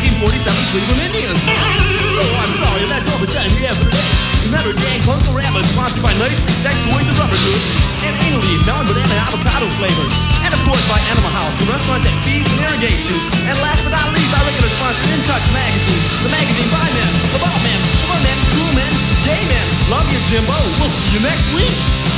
1947 Cleveland Indians. Oh, I'm sorry, that's all the time we have for today. Remember, Dan Punk Rama, sponsored by Nicely Sex Toys and Rubber Goods, and Angel's Melon Banana and Avocado flavors. And of course by Animal House, the restaurant that feeds and irrigates you. And last but not least, our regular sponsor, In Touch Magazine, the magazine by men, about men, for men, cool men, gay men. Love you, Jimbo. We'll see you next week.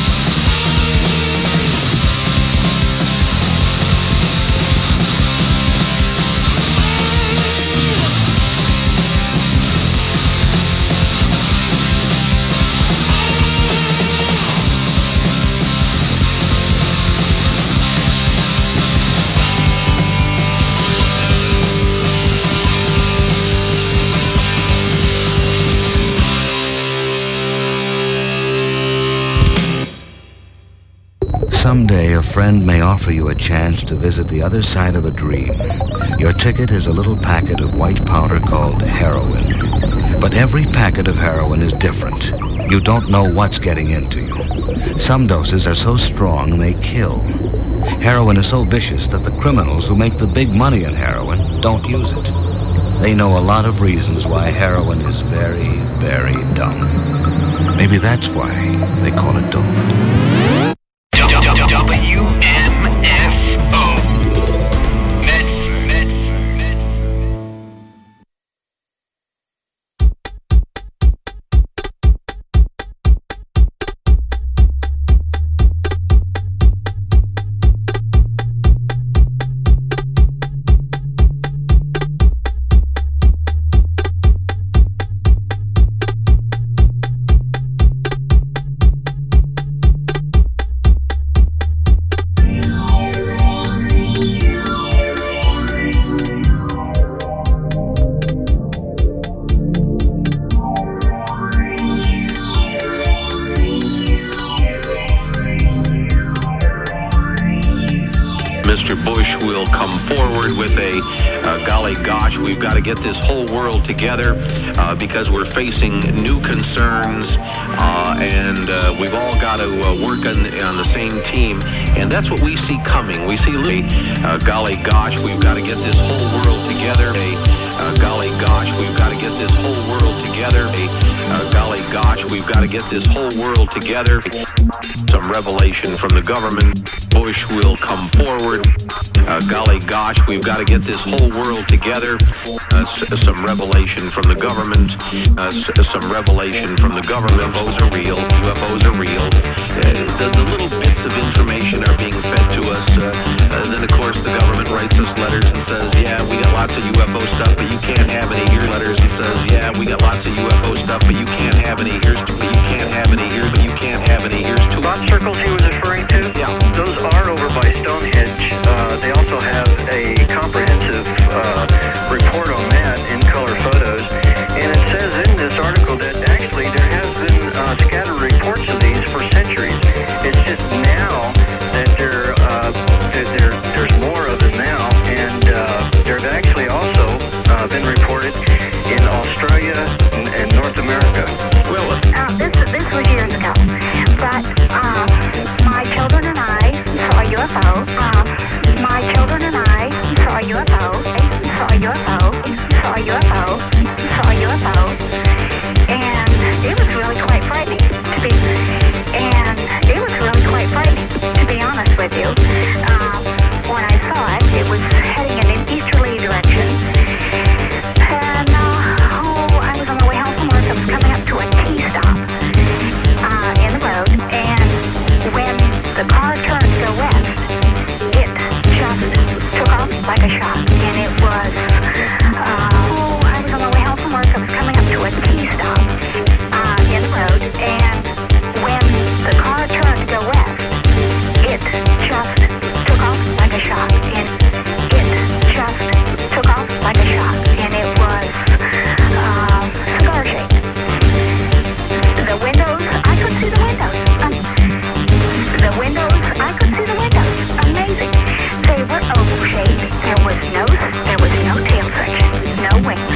Someday a friend may offer you a chance to visit the other side of a dream. Your ticket is a little packet of white powder called heroin. But every packet of heroin is different. You don't know what's getting into you. Some doses are so strong they kill. Heroin is so vicious that the criminals who make the big money in heroin don't use it. They know a lot of reasons why heroin is very, very dumb. Maybe that's why they call it dope. Get this whole world together because we're facing new concerns and we've all got to work on the same team, and that's what we see coming. We see, golly gosh, we've got to get this whole world together. Golly gosh, we've got to get this whole world together. Golly gosh, we've got to get this whole world together. Some revelation from the government. Bush will come forward. Golly gosh, we've got to get this whole world together. Some revelation from the government. Some revelation from the government. UFOs are real. UFOs are real. The little bits of information are being fed to us. Then, of course, the government writes us letters and says, yeah, we got lots of UFO stuff, but you can't have any. Here's letters and says, yeah, we got lots of UFO stuff, but you can't have any. Here's, but you can't have any. Here's, but you can't have any. Here's two. Thought circles he was referring to? Yeah. Those are over by Stonehenge. They also have a comprehensive report on that in color photos. And it says in this article that actually there has been scattered reports of these for centuries. It's just now that there's more of them now. And there have actually also been reported in Australia and North America. Well, this was years ago. But my children and I saw a UFO. My children and I saw a UFO. Saw a UFO. Saw a UFO. Saw a UFO. And it was really quite frightening to be. And it was really quite frightening to be honest with you. When I saw it, it was heading in an easterly direction. And I was on the way home from work. I was coming up to a T-stop in the road. And when the car turned to go west, it just took off like a shot. And it was, I was on the way home from work. I was coming up to a T-stop in the road. And when the car turned to go west, it just took off like a shot. And it just took off like a shot. And it was cigar shaped. The windows, I could see the windows. The windows, I could see the windows. Amazing. They were oval-shaped. There was no tail section, no wings.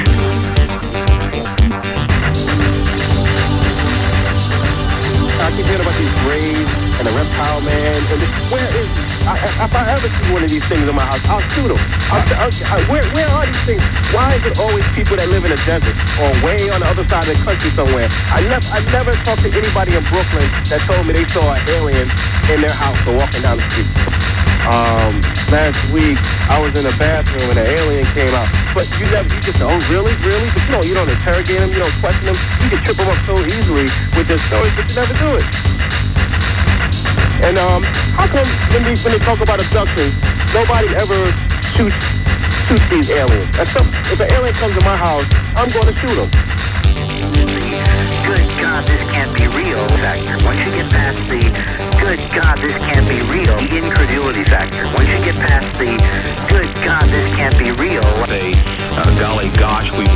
I keep hearing about these graves and the reptile man. And where is? If I ever see one of these things in my house, I'll shoot them. Where are these things? Why is it always people that live in the desert or way on the other side of the country somewhere? I never talked to anybody in Brooklyn that told me they saw an alien in their house or walking down the street. Last week, I was in the bathroom and an alien came out. But you just say, oh, really? But you don't interrogate them, you don't question them. You can trip them up so easily with their stories, but you never do it. And how come when they talk about abductions, nobody ever shoots these aliens? If an alien comes to my house, I'm going to shoot him. Good God, this can't be real factor. Once you get past the good God, this can't be real, the incredulity factor. Once you get past the good God, this can't be real. Say, golly gosh, we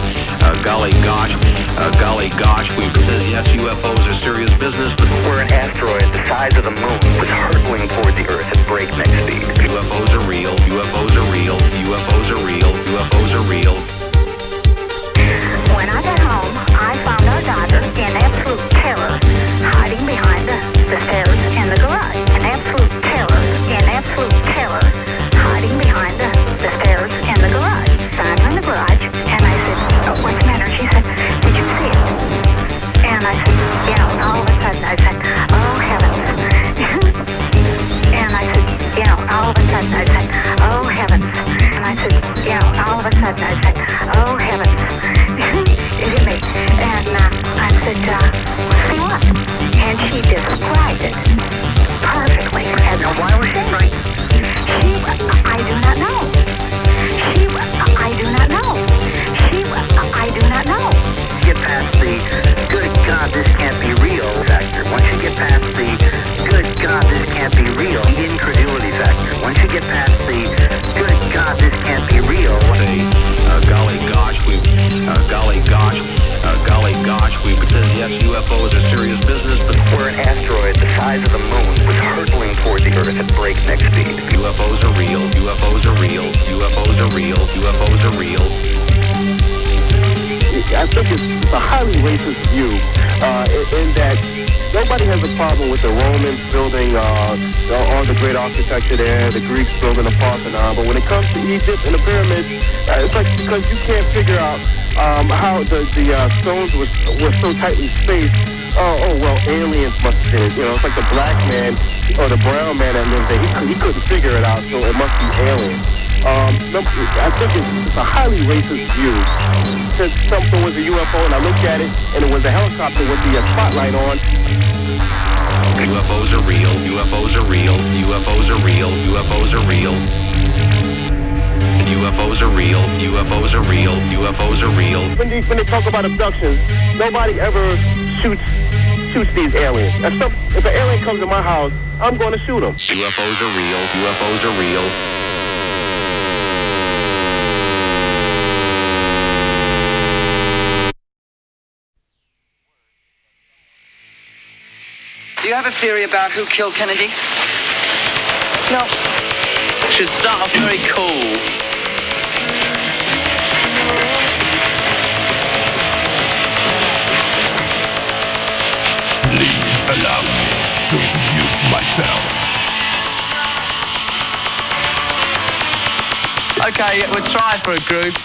says yes, UFOs are serious business, but We're an asteroid the size of the moon was hurtling toward the Earth at breakneck speed. UFOs are real, UFOs are real, UFOs are real, UFOs are real. When I got home, I found our daughter in absolute terror, hiding behind the stairs in the garage. In absolute terror, hiding behind the stairs in the garage. So I'm in the garage, and I said, oh, what's the matter? She said, did you see it? And I said, yeah, and all of a sudden I said, oh, heavens. And I said, all of a sudden I said, oh, heavens. And I said, all of a sudden I said, oh, heavens. It hit me. And I said, see what? And she described it perfectly. And why was she right? I do not know. I do not know. Get past the good God, this can't be real factor. Once you get past the good God, this can't be real, the incredulity factor. Once you get past the good God, this can't be real. Say, golly gosh, we says yes, UFOs are serious business, but We're an asteroid the size of the moon was hurtling toward the Earth at breakneck speed. UFOs are real, UFOs are real, UFOs are real, UFOs are real. I think it's a highly racist view in that nobody has a problem with the Romans building all the great architecture there, the Greeks building the Parthenon, but when it comes to Egypt and the pyramids, it's like because you can't figure out how the stones were so tightly spaced. Well, aliens must have been it. It's like the black man or the brown man that lived there. He couldn't figure it out, so it must be aliens. I think it's a highly racist view. Since something was a UFO and I looked at it and it was a helicopter with the spotlight on. UFOs are real, UFOs are real, UFOs are real, UFOs are real. UFOs are real, UFOs are real, UFOs are real. When they talk about abductions, nobody ever shoots these aliens. If an alien comes to my house, I'm going to shoot him. UFOs are real, UFOs are real. Do you have a theory about who killed Kennedy? No. Should start off very cool. Please allow me to introduce myself. Okay, we'll try for a group.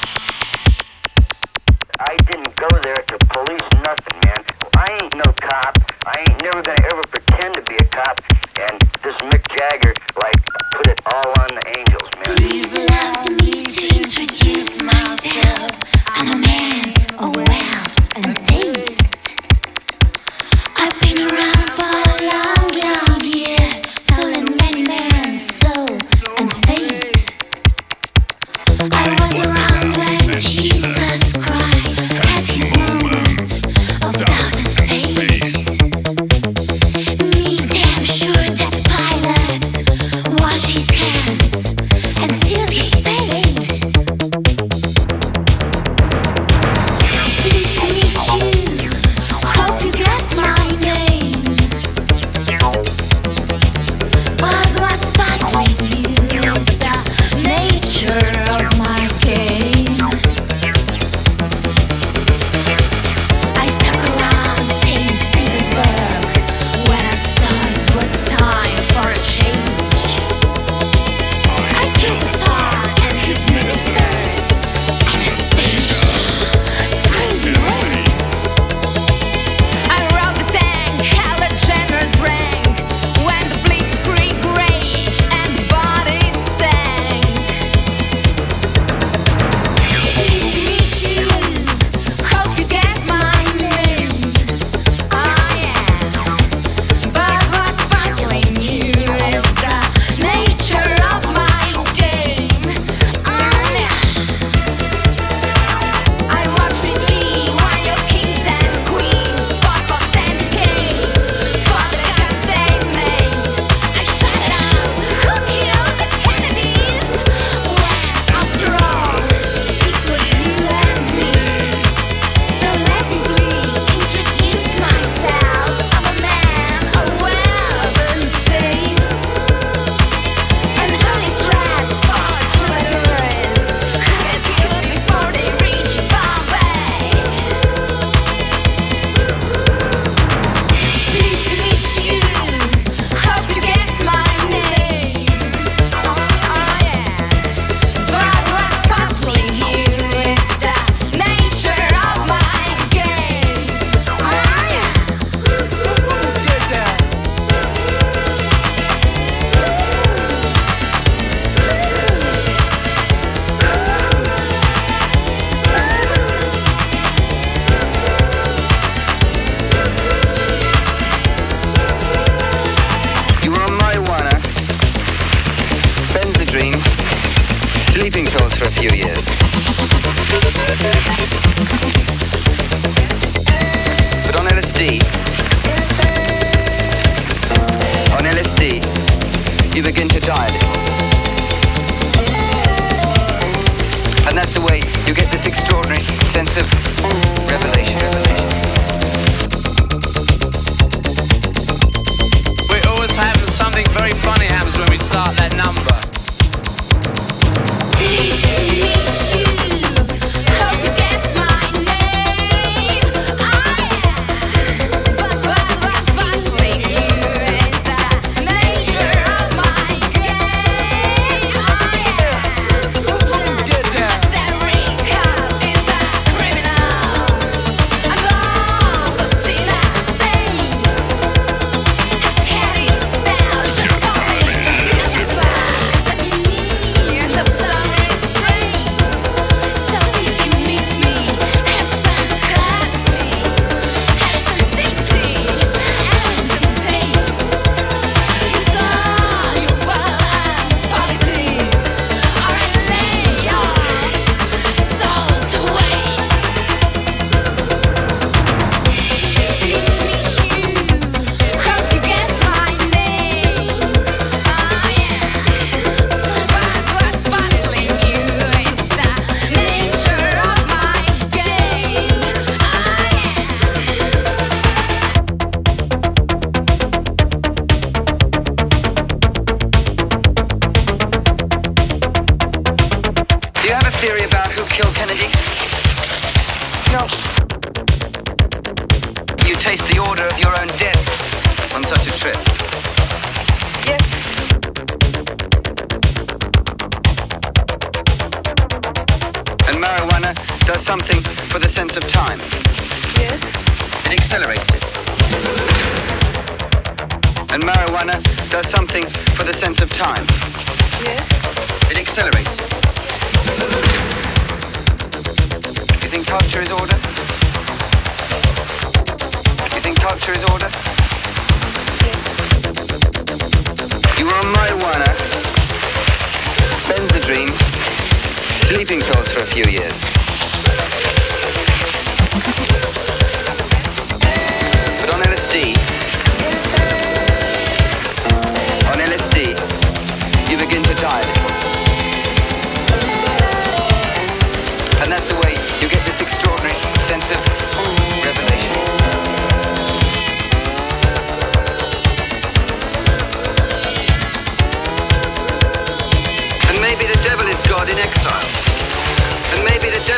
I didn't go there to police nothing, man. I ain't no cop. I ain't never gonna ever pretend to be a cop. And this Mick Jagger, put it all on the angels, man. Please allow me to introduce myself. I'm a man of wealth and taste. I've been around for a long years, stolen many men's soul and fate. I was around when Jesus Christ had his moment of doubt and faith. LSD, you begin to die a little. And that's the way you get this extraordinary sense of revelation. We always have something very funny happens when we start that number. Maybe the devil is God in exile. And maybe the devil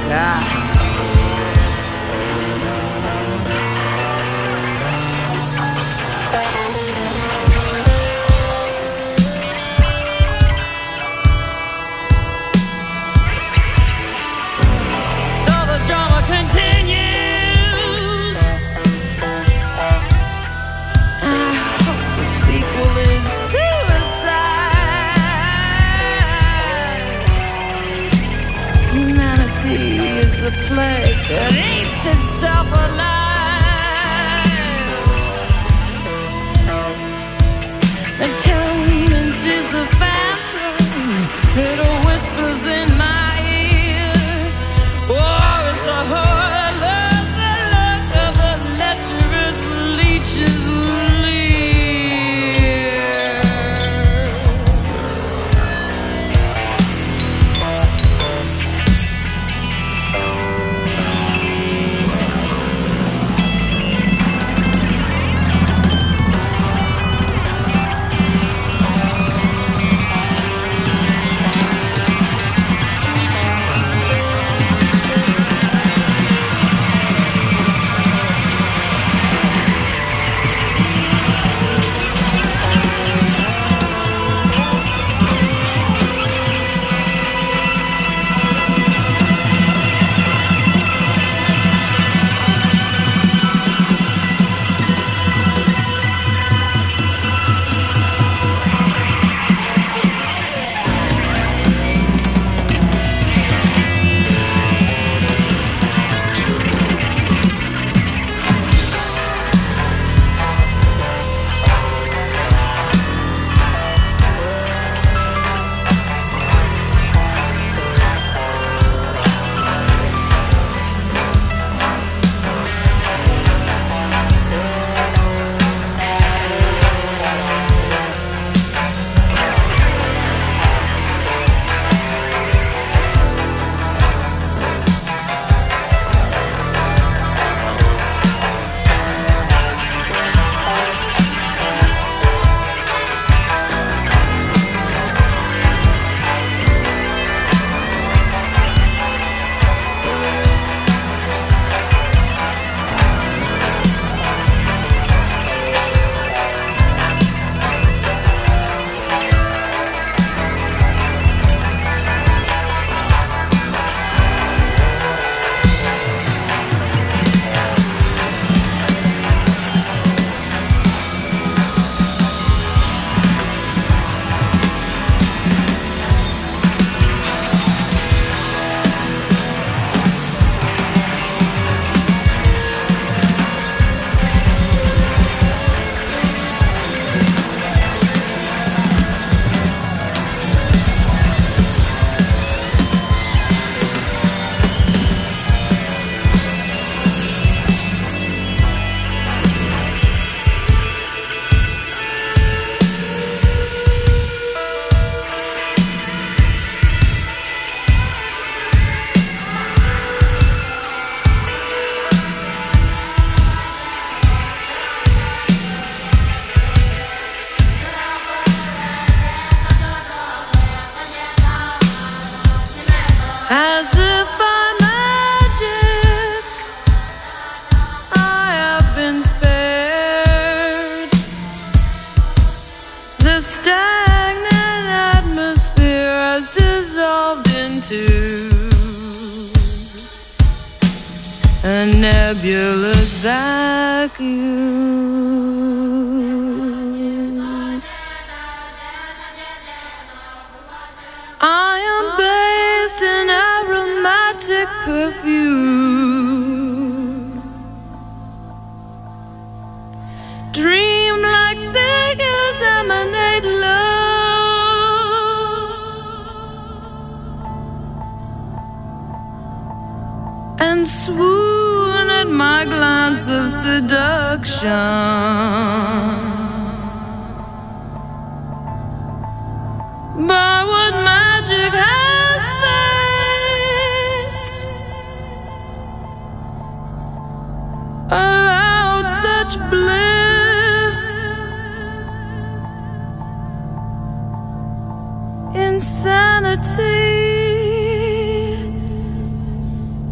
A plague that eats itself alive. Atonement is a phantom, it whispers in my ear. War is the horror, the look of the lecherous leeches a nebulous vacuum. I am bathed in aromatic perfume, dream-like figures emanate love, and swoon at my glance of seduction. By what magic has fate allowed such bliss? Insanity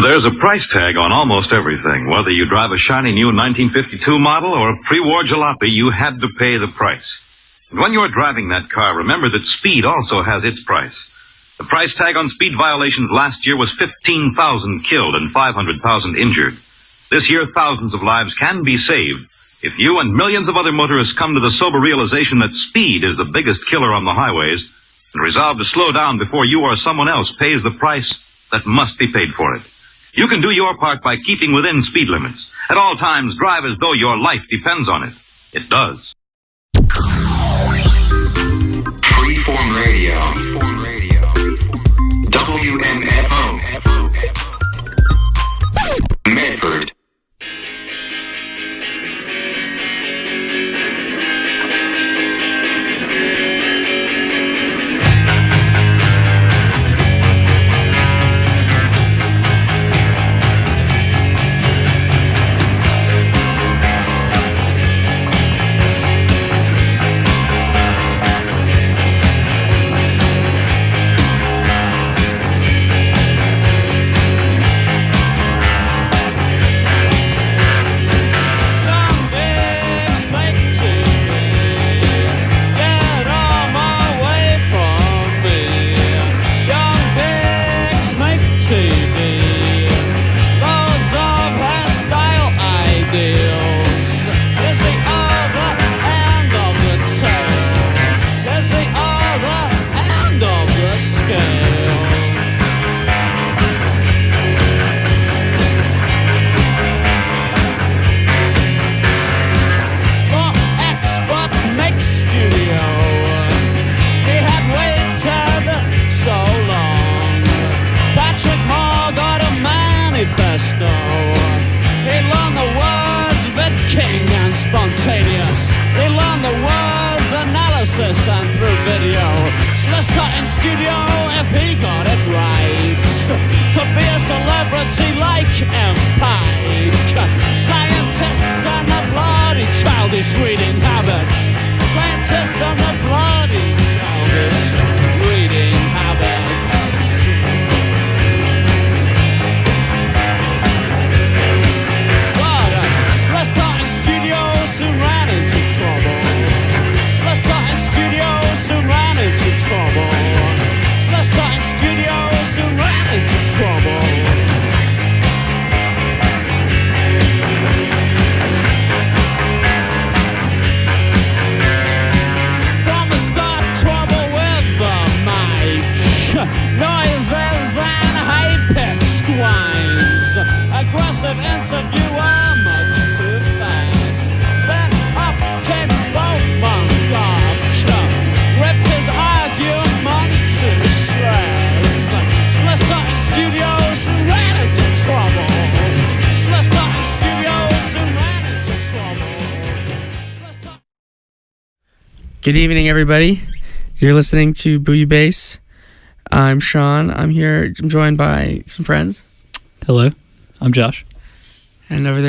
There's a price tag on almost everything. Whether you drive a shiny new 1952 model or a pre-war jalopy, you had to pay the price. And when you're driving that car, remember that speed also has its price. The price tag on speed violations last year was 15,000 killed and 500,000 injured. This year, thousands of lives can be saved if you and millions of other motorists come to the sober realization that speed is the biggest killer on the highways and resolve to slow down before you or someone else pays the price that must be paid for it. You can do your part by keeping within speed limits. At all times, drive as though your life depends on it. It does. Freeform Radio. WMFO. Medford. Spontaneous. They learn the words, analysis, and through video. Slister in studio if he got it right. Could be a celebrity like M. Pike. Scientists and the bloody childish reading habits. Scientists and the bloody childish reading habits. Soon ran into trouble. Slister in studio soon ran into trouble. Slister in studio soon ran into trouble. From the start, trouble with the mic. Noises and high-pitched whines. Aggressive interviewer, much too fast. Ripped his argument to shreds. Slister in studios and ran into trouble. Slister in studios and ran into trouble. Good evening, everybody. You're listening to Booyah Bass. I'm Sean. I'm joined by some friends. Hello, I'm Josh. And over there